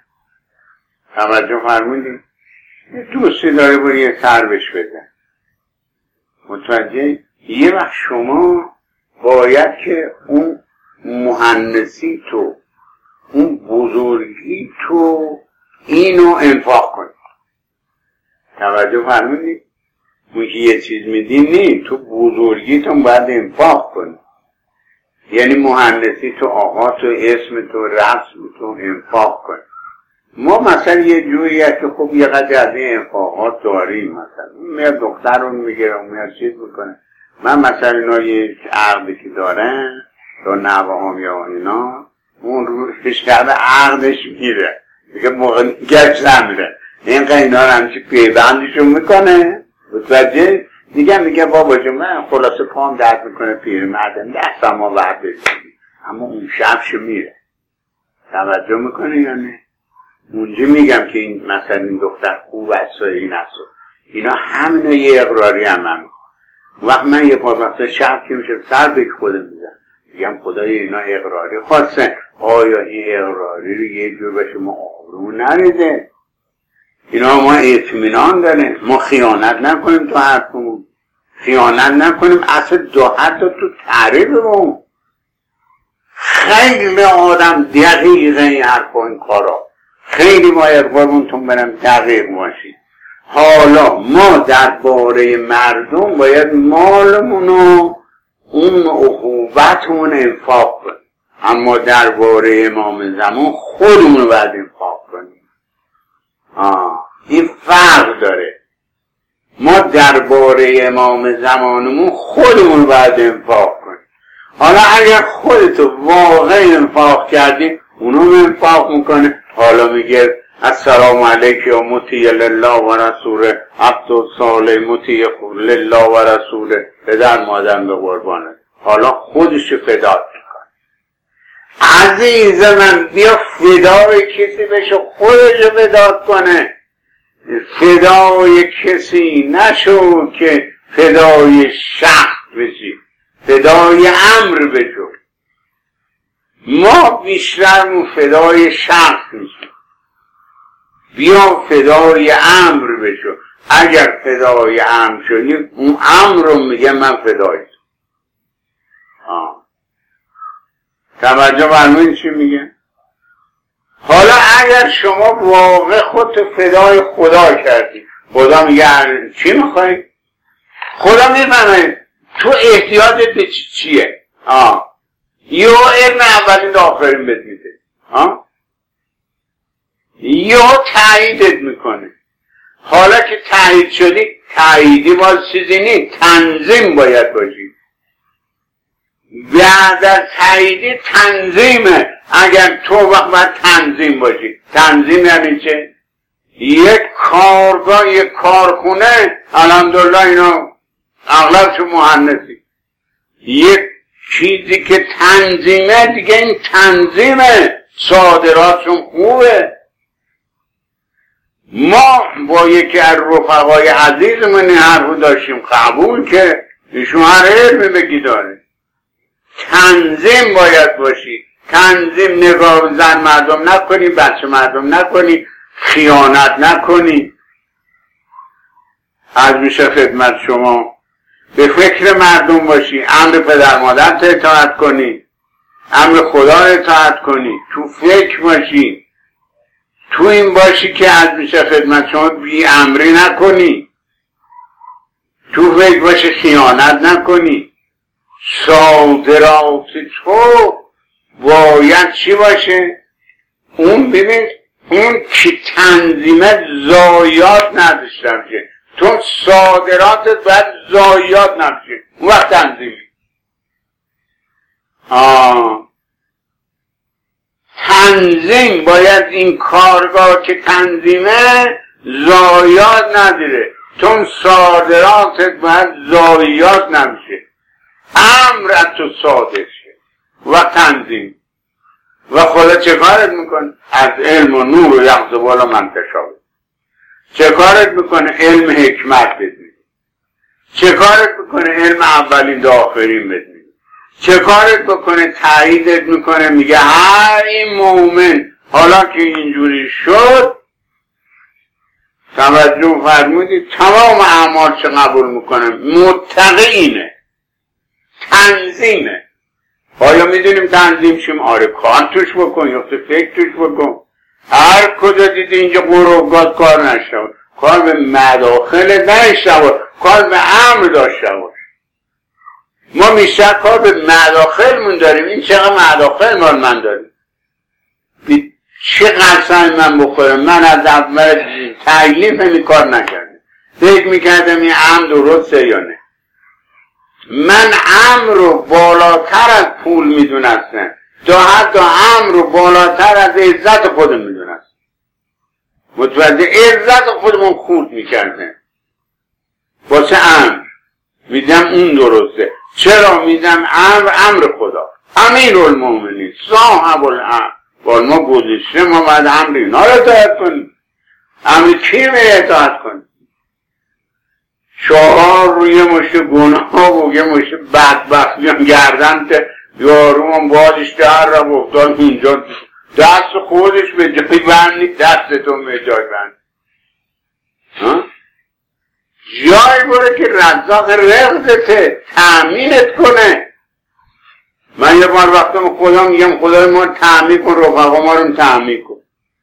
توجه فرمودید؟ یه دوستی داری برو یه سر بهش بزن. متوجه؟ یه وقت شما باید که اون مهندسی تو، اون بزرگی تو اینو انفاق کنی. توجه فرمودی؟ اون که یه چیز میدی نی، تو بزرگیتون باید انفاق کنی. یعنی مهندسی تو، آقا تو، اسم تو، رسم تو انفاق کنی. ما مثلا یه جوری هست که خب یه قدر از این انفاقات داریم. مثلا میاد دختر رو میگیره و میاد چیز میکنه. من مثلا اینا یه عقدی که دارن تو نوهام یا اینا، اون روش کرده عقدش میره دیگه، موقع گشت نمیره. این اینا رو همچی پیبندشون میکنه. متوجه؟ میگه بابا جون من خلاصه پام درد میکنه، پیر مردم دستم ها ورد بسیدی، اما اون شبش میره. توجه میکنه یا نه؟ اونجا میگم که این مثلا این دختر خوب است و این است، اینا همینو یه اقراری هم وقت من یه پاسمسته شب که میشه سر بک خودم میزن، میگم خدای اینا اقراری خواستن، آیا این اقراری رو یه جور به شما آبرو نریده؟ اینا ما اطمینان داریم، ما خیانت نکنیم تو حرفمون، خیانت نکنیم اصلا دو حتی تو تعریفمون. خیلی آدم دقیقه این حرفا این کارا، خیلی باید قربونتون برم دقیق باشید. حالا ما درباره مردم باید مالمونو اون اخوتمون انفاق کنیم، اما درباره امام زمان خودمونو باید انفاق کنیم. این فرق داره. ما درباره امام زمانمون خودمون باید انفاق کنیم. حالا اگر خودتو واقعا انفاق کردی اونو انفاق میکنه. حالا میگه السلام علیک و مطیع لله و رسوله، عبد الصالح مطیع لله و رسوله، پدر مادر به قربانه. حالا خودش فدا میکنه. عزیز من بیا فدای کسی بشه، خودش فدا کنه. فدای کسی نشو که فدای شخص بشی، فدای امر بشو. ما بیشتر فدای شخص میشیم، بیا فدای امر بشو. اگر فدای امر شدی اون امر رو میگه من فدای تو. توجه فرمایید چی میگه؟ حالا اگر شما واقع خودت فدای خدا کردی، خدا میگه چی میخوایی؟ خدا میفهمه تو احتیاجت به چیه. یا علم اولین آخرین بهت میده، یا تاییدت میکنه. حالا که تایید شدی، تاییدی باز چیزی نیست، تنظیم باید باشی. بعد از تاییدی تنظیمه. اگر تو وقت باید تنظیم باشی. تنظیم یعنی چه؟ یک کارگاه، یک کارخونه، الحمدلله اینا اغلبشون مهندسی، یک چیزی که تنظیمه دیگه، این تنظیمه، صادراتشون خوبه. ما با یکی از رفقای عزیزمون این حرفو داشتیم، قبول که ایشون هر علمی بگی داره. تنظیم باید باشی. تنظیم، نگاه زن مردم نکنی، بچه مردم نکنی، خیانت نکنی. از میشه خدمت شما به فکر مردم باشی، امر پدر مادرت اطاعت کنی، امر خدا اطاعت کنی، تو فکر باشی، تو این باشی که از میشه خدمت شما بی امری نکنی، تو فکر باشی خیانت نکنی. صادرات تو باید چی باشه؟ اون ببین اون که تنظیمت زایات نداشته باشه، تو صادراتت باید زایات نباشه، اون وقت تنظیمی. تنظیم باید این کارگاه که تنظیمه زایات نداره، چون صادراتت باید زایات نمیشه، امرت تو صادر شه و تنظیم. و خدا چه کارت میکنه؟ از علم و نور و یغض بالا منتشا. چه کارت میکنه؟ علم حکمت بدید. چه کارت میکنه؟ علم اولین تا آخرین بدید. چه کارت بکنه؟ تاییدت میکنه، میگه هر این مومن حالا که اینجوری شد، توجه فرمودید، تمام اعمال چه قبول میکنه؟ متقی اینه، تنظیمه. حالا میدونیم تنظیم شیم، آره کار توش بکن یا فکر توش بکن. هر کجا دیدی اینجا قروبگاه کار نشود، کار به مداخل نشود، کار به امر داشته باش. ما بیشتر کار به مداخل داریم. این چقدر مداخل مال من داریم، چه قسم من بخورم؟ من از اول تکلیف این کار نکردم، فکر میکردم این امر درسته یا نه. من امر رو بالاتر از پول میدونستم، تا حتی امر رو بالاتر از عزت خودم میدونستم. متوجه عزت خودمون خورد میکردم واسه امر. میدم اون درسته. چرا میدم امر خدا، امیرالمومنین صاحب الامر. با ما گذشته، ما باید امر اینا رو اطاعت کنیم. امر کی رو اطاعت کنیم؟ شعار روی مشت گناه و یه مشت بدبختیان گردن که یارو هم بادش در را افتاد اینجا، دست خودش به جای بند، دستتون به جای بند. جای بره که رزاق رزقته تأمینت کنه. من یه بار وقتم خدا میگم خدای ما تأمین کن، رفقا ما رو تأمین کن.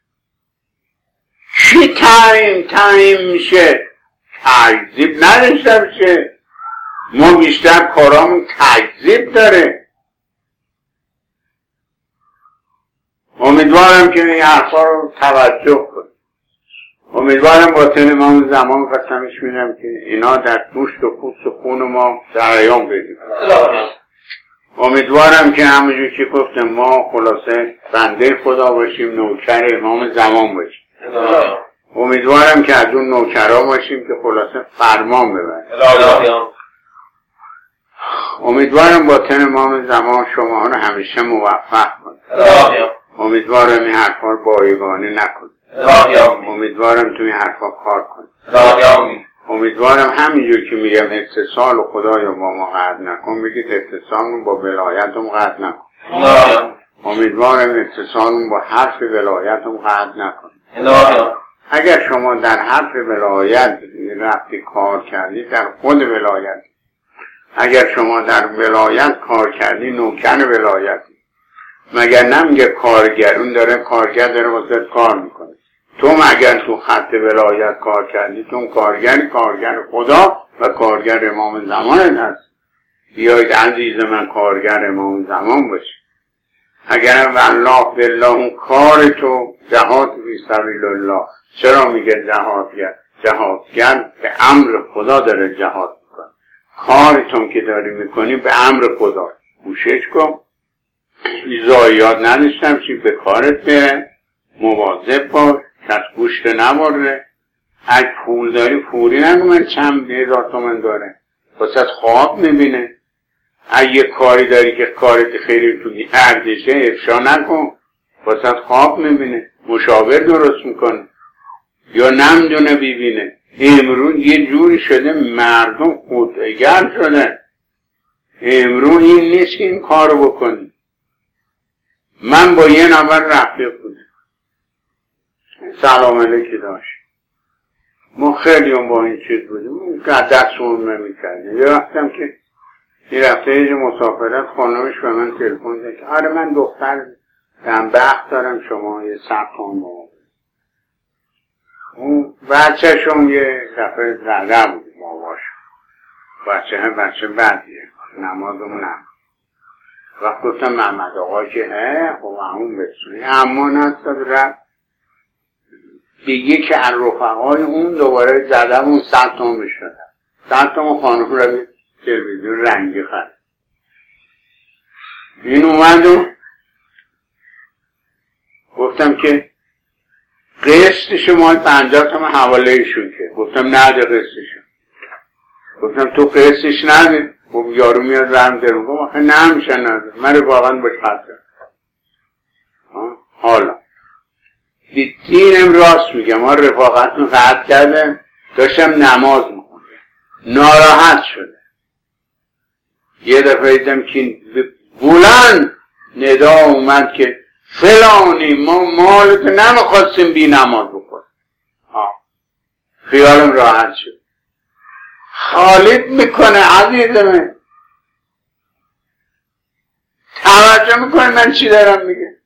چی تعیین میشه؟ تکذیب نداشته میشه. ما بیشتر کارامون تکذیب داره. امیدوارم که این حرفا رو توجه کن. امیدوارم با تن امام زمان قسمش میدم که اینا در گوشت و پوست و خون ما جریان بدیم. امیدوارم که همونجور که گفتم ما خلاصه بنده خدا باشیم، نوکر امام زمان باشیم. امیدوارم که از اون نوکرها باشیم که خلاصه فرمان ببریم. امیدوارم با تن امام زمان شما رو همیشه موفق کنیم. امیدوارم این حرفا رو بایگانی نکنیم. امیدوارم توی حرفا کار کنیم. امیدوارم همینجور که میگم اتصال خدایا با ما قطع نکن، بگید اتصالمون با ولایتم قطع نکن. امیدوارم اتصالمون با حرف ولایتم قطع نکن. اگر شما در حرف ولایت رفتی کار کردی، در خود ولایت. اگر شما در ولایت کار کردی، نوکر ولایت. مگر نمیگه کارگر، اون داره کارگر داره واسه کار میکنه. تو مگر تو خط ولایت کار کردی، تو کارگر خدا و کارگر امام زمان هست. بیایید عزیز من کارگر امام زمان باشی. اگر والله بالله اون کار تو جهاد فی سبیل الله. چرا میگه جهادگر به امر خدا داره جهاد میکنه. کارتون که داری میکنی به امر خدا. کوشش کن زایات نداشتم چی به کارت بره، مواظب باش کس گوشت نباره. اگه پول داری پولی نگو من چند هزار تومن داره، واسه خواب میبینه. اگه کاری داری که کارت خیلی تو ارزشه افشا نکن، واسه خواب میبینه، مشاور درست میکنه یا نمیدونه ببینه. امروز یه جوری شده مردم خودگر شده. امروز این نیست که این کارو بکنی. من با یه نفر رفیق بودم، سلام علیکی داشت، ما خیلی هم با این چیز بودیم، دستمون نمی‌کردیم. یه وقتم که یه رفته یه مسافرت خانمش به من تلفن زد که آره من دختر دارم، بخت دارم، شما یه صبر کن. اون بچه‌شون یه دفعه زده بود باباش، بچه بدیه، نمازمون هم. وقت گفتم محمد آقا که خب همون بسونی امان هست رفت دیگه که رفقای اون دوباره زدمون 100 تومن بشدن، 100 تومن خانم را تلویزیون رنگی خرد. این اومد و گفتم که قسط شما 50 تومن حواله ایشون که. گفتم نده قسطشو. گفتم تو قسطش نده. خب یارو میاد رم درون. گفتم آخه نمیشه نده، من واقعا باش خطر. حالا دینم راست میگم، ما رفاقتون قطع کردم، داشتم نماز میخونم، ناراحت شده. یه دفعه دیدم که بلند ندا اومد که فلانی ما مالت نمیخواستیم بی نماز بخور. خیالم راحت شد. خالد میکنه عزیزمه، توجه میکنه من چی دارم میگه.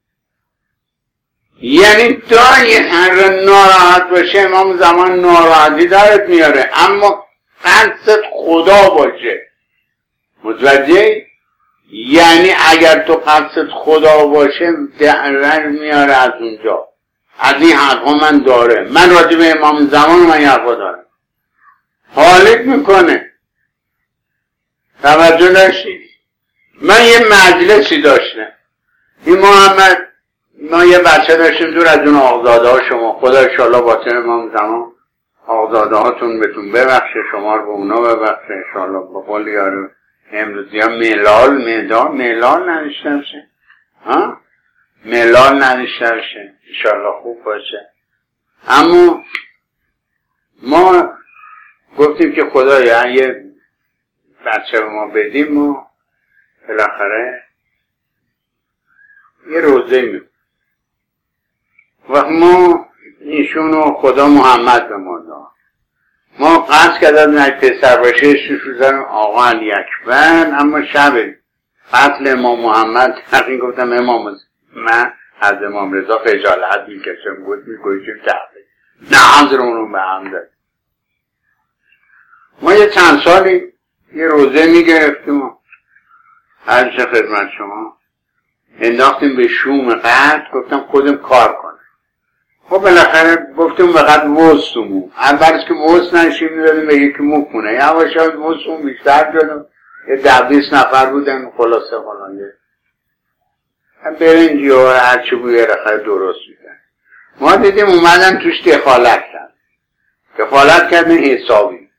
یعنی داری هر ناراحت باشه امام زمان ناراحتی دارت میاره، اما قصد خدا باشه. متوجه؟ یعنی اگر تو قصد خدا باشه در میاره از اونجا. از این حرفا من داره، من راجع به امام زمان من یه حرفا دارم. حالت میکنه. توجه داشتید؟ من یه مجلسی داشتم، این محمد، ما یه بچه داشتیم دور از اون آقزاده ها شما، خدا انشاءالله واسه امام زمان آقزاده هاتون بهتون ببخشه، شما رو به اونا ببخشه انشاءالله. با قول یارو امروزی ها ملال نداشته باشه، ملال نداشته باشه انشاءالله خوب باشه. اما ما گفتیم که خدایا یه بچه به ما بدیم، ما بالاخره یه روزه میکنیم و ما ایشونو خدا محمد به ما داد. ما قصد کردم نه پسر باشه اسمش رو زدم آقا علی اکبر، اما شب قتل امام محمد تقیین گفتم امام من از امام رضا خجالت میکشم، گفت میگویشم تحقیق نه حضرمونو به هم داد. ما یه چند سالی یه روزه میگرفتیم و هر چه خدمت شما انداختیم به شوم قد، گفتم خودم کار کنم. خب بالاخره گفتیم فقط وستمون، اولش که وست نشیم میدادیم به یکی مکنه، یواش یواش وستمون بیشتر شدم، یه 10-20 نفر بودن، خلاصه فلانگه برنجی و هرچی بود یه رخه درست میدن. ما دیدیم اومدن توش دخالت کردن حسابی.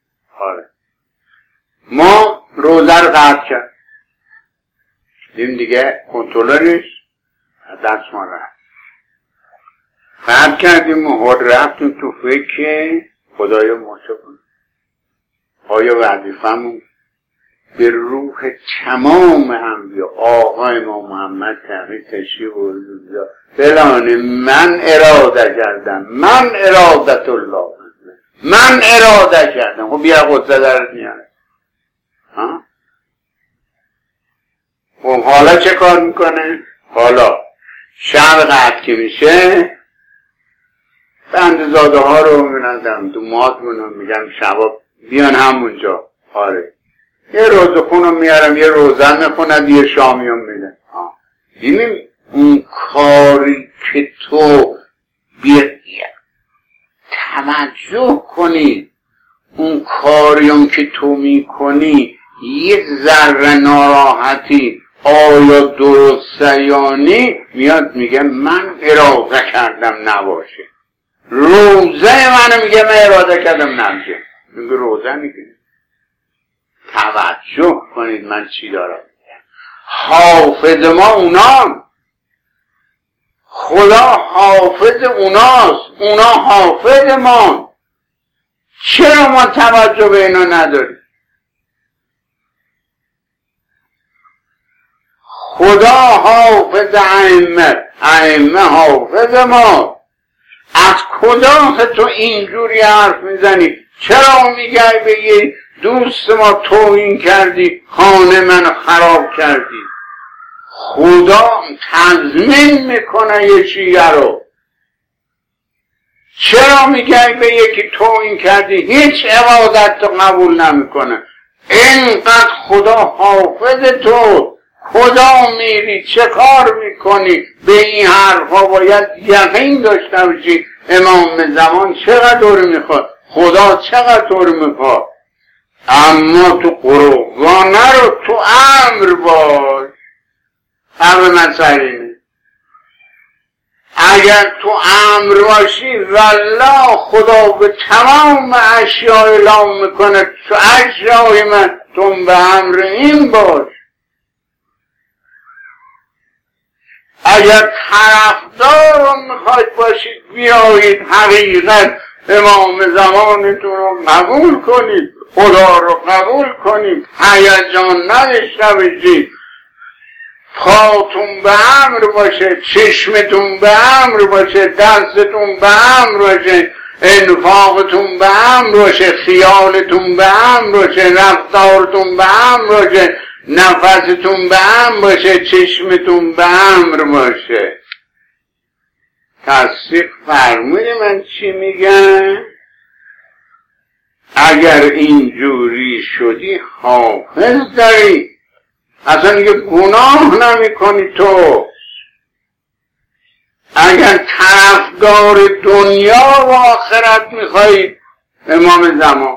ما روزه رو قطع کرد، دیدیم دیگه کنترلش دست ما رفت، قطع کردیم و رفتیم تو فکر خدایا ماشه کنیم آیا وظیفمون به روح تمام انبیا آقا امام محمد تحقیق تشریف و رضا فلانه من اراده کردم، من ارادت الله، من اراده کردم. خب بیا قدسه درت میاره. خب حالا چه کار میکنه؟ حالا شب قطع که میشه بندزاده ها رو میبینن تو ماتمون میگن شباب بیان همونجا. یه روزخون رو میارم، یه روزن میخونن، یه شامی رو میدن. دیدیم اون کاری که تو توجه کنی، اون کاریم که تو میکنی یک ذره ناراحتی آیا درسته یا نه، میاد میگه من اراده کردم نباشه. روزه منو میگه من اراده کردم نباشه، میگه روزه میگه. توجه کنید من چی دارم میگم. حافظ ما اونان، خدا حافظ اوناست، اونا حافظ ما. چرا ما توجه به اینا نداریم؟ خدا حافظ ائمه حافظ ما. از کجا تو اینجوری حرف میزنی؟ چرا میگی به یه دوست ما توهین کردی، خانه من خراب کردی؟ خدا تضمین میکنه یه شیعه رو. چرا میگی به یکی توهین کردی؟ هیچ عبادت تو قبول نمیکنه. اینقدر خدا حافظ تو، کجا میری؟ چه کار میکنی؟ به این حرفا باید یقین داشته باشی امام زمان چقدر میخواد، خدا چقدر میخواد. اما تو قرآن رو تو امر باش. امر مسئله اگر تو امر باشی والله خدا به تمام اشیاء اعلام میکنه تو اشیاء من تون به امر این باش. اگر طرفدار میخواید باشید بیایید حقیقت امام زمانتون رو قبول کنید، خدا رو قبول کنید، هیجان نداشته باشید، پاتون به امر باشه، چشمتون به امر باشه، دستتون به امر باشه، انفاقتون به امر باشه، خیالتون به امر باشه، رفتارتون به امر باشه، نفستون به امر باشه، چشمتون به امر باشه. تصدیق فرمودی من چی میگم؟ اگر اینجوری شدی حافظ داری، اصلا یه گناه نمی کنی تو. اگر طرفدار دنیا و آخرت میخوایی امام زمان،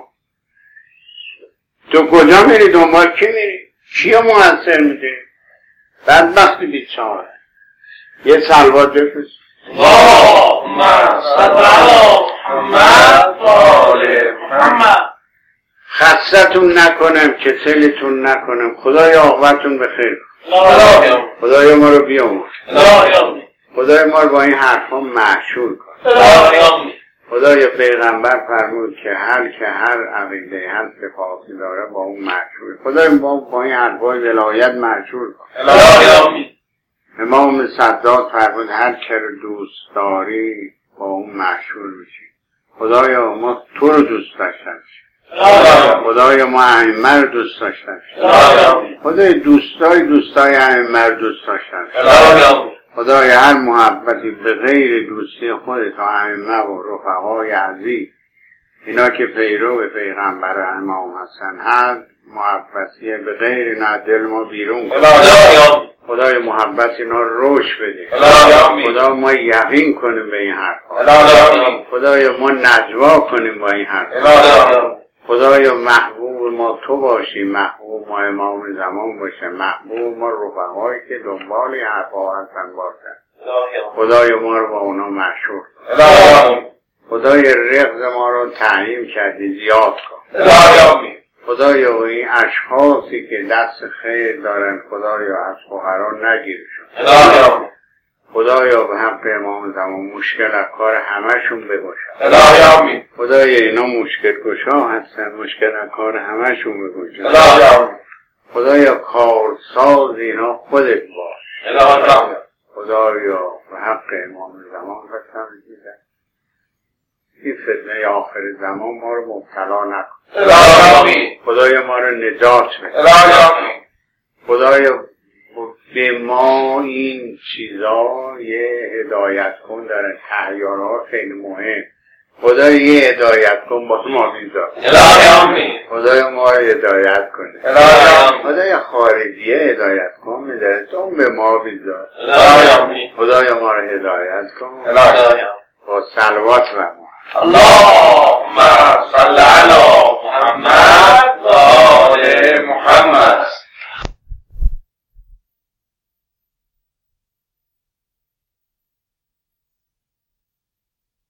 تو کجا میری؟ دنبال کی میری؟ کیو مؤثر میدی؟ بدبختی بیچاره. یه صلوات بفرست. اللهم صل علی محمد و آل محمد. خستتون نکنم، کسلتون نکنم. خدای عاقبتون بخیر. خدای ما رو بیامرز. خدای ما رو با این حرفا معشور کن. خدای پیغمبر فرمود که هر عقیده هر صفاتی داره با اون معشور. خدای ما با این حرفای ولایت معشور کن. امام صداد فرمود هر که رو دوست داری با اون معشور میشی. خدایا ما تو رو دوست داشتن، خدایا ما ائمه رو دوست داشتن، خدای دوستای ائمه رو دوست داشتن. خدای هر محبتی به غیر دوستی خودت و ائمه و رفقای عزیز، اینا که پیرو پیغمبر امام هستن، هر محبتی به غیر نه دل ما بیرون کن. خدای محبت اینا رو رشد بده. خدا ما یقین کنیم به این حرفا. خدای ما نجوا کنیم با این حرفا. خدایا محبوب ما تو باشی، محبوب ما امام زمان باشه، محبوب ما رفقایی که دنبال این حرفا هستن باشن. خدایا ما رو با اونا مشهور کن. خدای رزق ما رو تعیین کردی زیاد کن. خدایا این اشخاصی که دست خیر دارن خدایا از فقرا نگیرشون. خدایا به حق امام زمان مشکل از کار همشون بگشا. خدایا اینا مشکل گشا هستن، مشکل از کار همشون بگشا. خدایا کارساز اینا خودت باش. خدایا به حق امام زمان قسم می‌خورم این فتنه آخر زمان ما رو مبتلا نکن. خدایا ما رو نجات بده. خدایا به ما این چیزا یه هدایت کن داره، تحیارها خیلی مهم. خدای یه هدایت کن با ما بیزار. خدای ما رو هدایت کنه. خدای خارجیه هدایت کن میداره تو به ما بیزار. خدای ما رو هدایت کن با صلوات و ما. اللهم صل علی محمد و